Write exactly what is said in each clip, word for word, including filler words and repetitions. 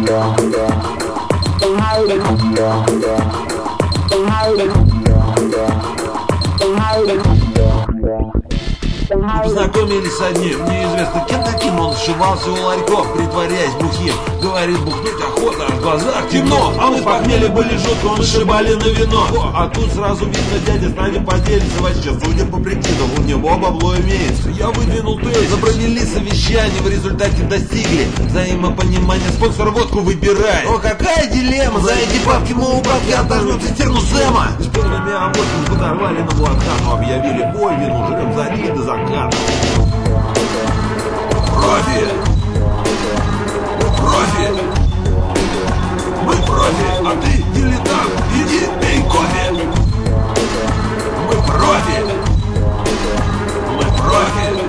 Познакомились с одним, неизвестно кем таким. Он сшивался у ларьков, притворяясь бухим. Говорит, бухнуть охота, аж в глазах темно. А мы похмелье были жутко, он сшибали на вино. А тут сразу видно, дядя с нами поделится. Вообще, судя по прикиду, у него бабло имеется. Я выдвинул тезис, провели совещание, в результате достигли взаимопонимания. Спонсор водку выбирает. О, какая дилемма, за эти бабки, мол, бабки отожмет цистерну Сэма. С полными обоссами подорвали на блокаду. Объявили бой, вину жрем за день до заката. Профи! Профи! Мы профи, а ты дилетант. Иди, пей кофе. Мы профи. Мы профи.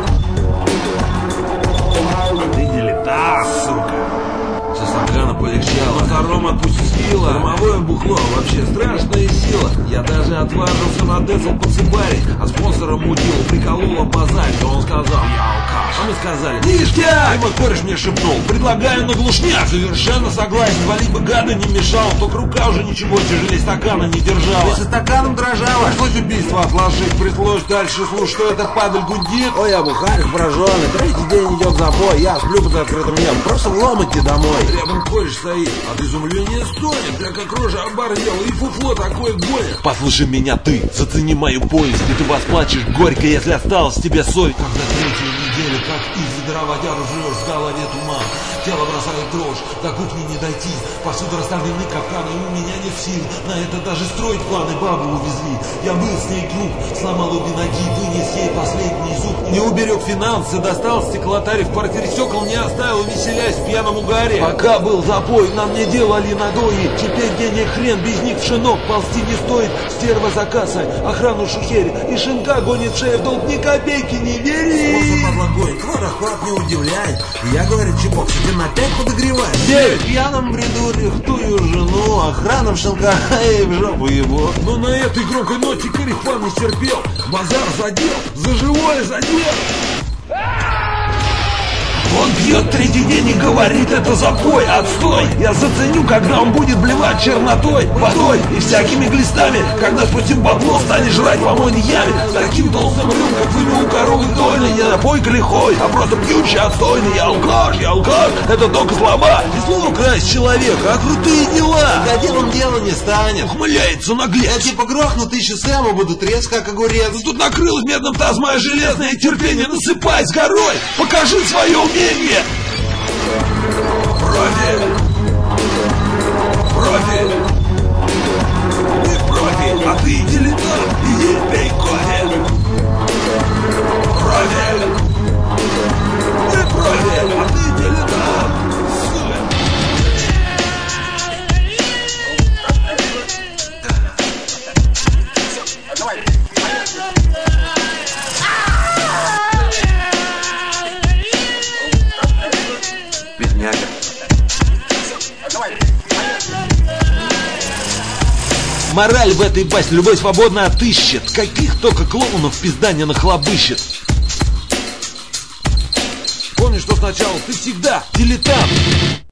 А ты дилетант, сука. Со стакана полегчало, на втором отпустила. Дармовое бухло, вообще страшная сила. Я даже отважился на децл подсыпарить, а спонсором мутил, приколола базарь. То он сказал, я алкаш. А мы сказали, ништяк! И мой кореш мне шепнул, предлагаю на глушняк. Совершенно согласен, валить бы гада не мешал. Только рука уже ничего тяжелее стакана не держала. Если стаканом дрожала, пришлось убийство отложить. Пришлось дальше слушать, что это падаль гудит. Ой, я бухарик пораженный, третий день идет запой. Я сплю под открытым небом, просто в ломоте домой. Рядом кореш стоит, от изумления стонет. Бля, как рожа оборвела, и фуфло такое гонит. Послушай меня ты, зацени мою повесть, и ты восплачешь горько, если осталась тебе соль. Когда третью неделю, как из ядра водяру жрешь, в голове туман, тело бросает дрожь, до кухни не дойти, повсюду расставлены капканы, у меня нет сил на это даже строить планы. Бабу увезли, я был с ней груб, сломал обе ноги, вынес ей последний зуб. Не уберег финансы, достал стеклотарь, в квартире стекол не оставил, веселясь в пьяном угаре. Пока был запой, нам не делали надои, теперь денег хрен, без них в шинок ползти не стоит. Стерва за кассой, охрану шухерит, и шинка гонит шея в долг, ни копейки не бери. Способ облагой, твой охват не удивляет. Я, говорит, чепок, на опять подогревает. Девять. В пьяном бреду рихтую жену, охрана в шинка, эй, в жопу его. Но на этой громкой ноте корефан не терпел, базар задел, за живое задел. Он пьет третий день и говорит, это запой, отстой. Я заценю, когда он будет блевать чернотой, водой и всякими глистами. Когда спустим бабло, станешь жрать в помойной яме. С таким толстым рюм, как вымя у коровы дольный. Не напойка лихой, а просто пьющий отстойный. Я алкаш, я алкаш, это только слова. И слово красть человека, а крутые дела. Да делом дело не станет. Ухмыляется наглец. Я типа грохну тысячу Сэма, буду треск как огурец. Но тут накрылось медным таз моя железное терпение. Насыпай с горой, покажи свое умение. Профи! Профи! Мы профи, а ты дилетант, иди пей кофе! Профи! Мы профи, а ты дилетант! Бедняга. Мораль в этой басне любой свободно отыщет. Каких только клоунов пизда не нахлобыщет. Помни, что сначала ты всегда дилетант.